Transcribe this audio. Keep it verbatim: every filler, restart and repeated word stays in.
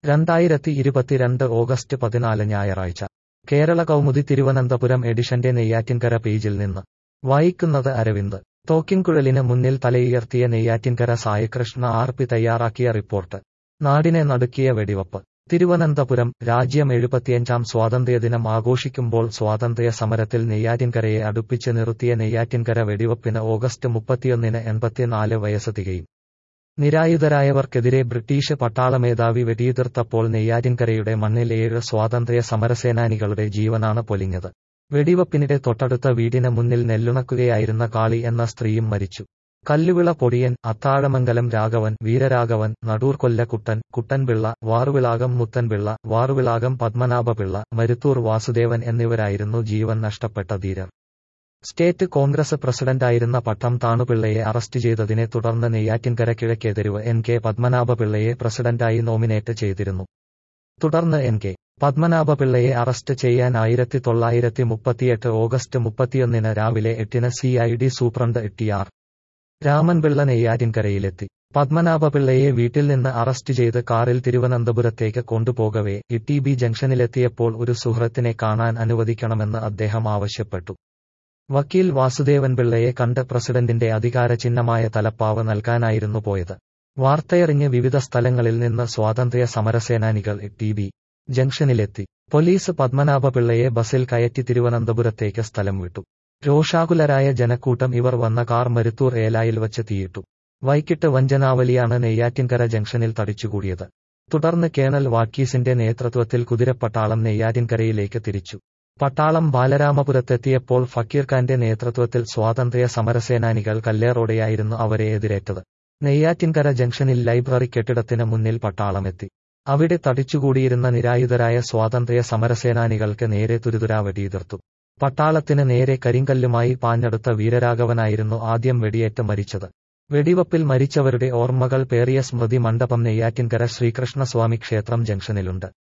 രണ്ടായിരത്തി ഇരുപത്തിരണ്ട് ഓഗസ്റ്റ് പതിനാല് ഞായറാഴ്ച കേരള കൗമുദി തിരുവനന്തപുരം എഡിഷന്റെ നെയ്യാറ്റിൻകര പേജിൽ നിന്ന് വായിക്കുന്നത് അരവിന്ദ്. തോക്കിൻകുഴലിന് മുന്നിൽ തലയുയർത്തിയ നെയ്യാറ്റിൻകര സായികൃഷ്ണ ആർ പി തയ്യാറാക്കിയ റിപ്പോർട്ട്. നാടിനെ നടുക്കിയ വെടിവപ്പ്. തിരുവനന്തപുരം. രാജ്യം എഴുപത്തിയഞ്ചാം സ്വാതന്ത്ര്യദിനം ആഘോഷിക്കുമ്പോൾ സ്വാതന്ത്ര്യ സമരത്തിൽ നെയ്യാറ്റിൻകരയെ അടുപ്പിച്ച് നിർത്തിയ നെയ്യാറ്റിൻകര വെടിവപ്പിന് ഓഗസ്റ്റ് മുപ്പത്തിയൊന്നിന് എൺപത്തിനാല് വയസ്സ് തികയും. നിരായുധരായവർക്കെതിരെ ബ്രിട്ടീഷ് പട്ടാള മേധാവി വെടിയുതിർത്തപ്പോൾ നെയ്യാറ്റിൻകരയുടെ മണ്ണിൽ ഏഴ് സ്വാതന്ത്ര്യ സമരസേനാനികളുടെ ജീവനാണ് പൊലിഞ്ഞത്. വെടിവപ്പിനിടെ തൊട്ടടുത്ത വീടിന് മുന്നിൽ നെല്ലുണക്കുകയായിരുന്ന കാളി എന്ന സ്ത്രീയും മരിച്ചു. കല്ലുവിള പൊടിയൻ, അത്താഴമംഗലം രാഘവൻ, വീരരാഘവൻ, നടൂർ കൊല്ലക്കുട്ടൻ, കുട്ടൻപിള്ള, വാറുവിളാകം മുത്തൻപിള്ള, വാറുവിളാകം പത്മനാഭപിള്ള, മരുത്തൂർ വാസുദേവൻ എന്നിവരായിരുന്നു ജീവൻ നഷ്ടപ്പെട്ട ധീരർ. സ്റ്റേറ്റ് കോൺഗ്രസ് പ്രസിഡന്റായിരുന്ന പട്ടം താണുപിള്ളയെ അറസ്റ്റ് ചെയ്തതിനെ തുടർന്ന് നെയ്യാറ്റിൻകര കിഴക്കേതെരുവ് എൻ കെ പത്മനാഭപിള്ളയെ പ്രസിഡന്റായി നോമിനേറ്റ് ചെയ്തിരുന്നു. തുടർന്ന് എൻ കെ പത്മനാഭപിള്ളയെ അറസ്റ്റ് ചെയ്യാൻ ആയിരത്തി തൊള്ളായിരത്തി മുപ്പത്തിയെട്ട് ഓഗസ്റ്റ് മുപ്പത്തിയൊന്നിന് രാവിലെ എട്ടിന് C I D superintendent T R Ramanpillai നെയ്യാറ്റിൻകരയിലെത്തി. പത്മനാഭപിള്ളയെ വീട്ടിൽ നിന്ന് അറസ്റ്റ് ചെയ്ത് കാറിൽ തിരുവനന്തപുരത്തേക്ക് കൊണ്ടുപോകവേ ഇ ബി ജംഗ്ഷനിലെത്തിയപ്പോൾ ഒരു സുഹൃത്തിനെ കാണാൻ അനുവദിക്കണമെന്ന് അദ്ദേഹം ആവശ്യപ്പെട്ടു. വക്കീൽ വാസുദേവൻ പിള്ളയെ കണ്ട് പ്രസിഡന്റിന്റെ അധികാര ചിഹ്നമായ തലപ്പാവ് നൽകാനായിരുന്നു പോയത്. വാർത്തയറിഞ്ഞ് വിവിധ സ്ഥലങ്ങളിൽ നിന്ന് സ്വാതന്ത്ര്യ സമരസേനാനികൾ ടി ബി ജംഗ്ഷനിലെത്തി. പോലീസ് പത്മനാഭപിള്ളയെ ബസിൽ കയറ്റി തിരുവനന്തപുരത്തേക്ക് സ്ഥലം വിട്ടു. രോഷാകുലരായ ജനക്കൂട്ടം ഇവർ വന്ന കാർ മരുത്തൂർ ഏലായിൽ വച്ച് തീയിട്ടു. വൈകിട്ട് വഞ്ചനാവലിയാണ് നെയ്യാറ്റിൻകര ജംഗ്ഷനിൽ തടിച്ചുകൂടിയത്. തുടർന്ന് കേണൽ വാക്കീസിന്റെ നേതൃത്വത്തിൽ കുതിരപ്പട്ടാളം നെയ്യാറ്റിൻകരയിലേക്ക് തിരിച്ചു. പട്ടാളം ബാലരാമപുരത്തെത്തിയപ്പോൾ ഫക്കീർഖാന്റെ നേതൃത്വത്തിൽ സ്വാതന്ത്ര്യ സമരസേനാനികൾ കല്ലേറോടെയായിരുന്നു അവരെ എതിരേറ്റത്. നെയ്യാറ്റിൻകര ജംഗ്ഷനിൽ ലൈബ്രറി കെട്ടിടത്തിന് മുന്നിൽ പട്ടാളമെത്തി. അവിടെ തടിച്ചുകൂടിയിരുന്ന നിരായുധരായ സ്വാതന്ത്ര്യ സമരസേനാനികൾക്ക് നേരെ തുരുതുരാ വെടിയുതിർത്തു. പട്ടാളത്തിന് നേരെ കരിങ്കല്ലുമായി പാഞ്ഞെടുത്ത വീരരാഘവനായിരുന്നു ആദ്യം വെടിയേറ്റ് മരിച്ചത്. വെടിവപ്പിൽ മരിച്ചവരുടെ ഓർമ്മകൾ പേറിയ സ്മൃതി മണ്ഡപം നെയ്യാറ്റിൻകര ശ്രീകൃഷ്ണസ്വാമി ക്ഷേത്രം ജംഗ്ഷനിലുണ്ട്.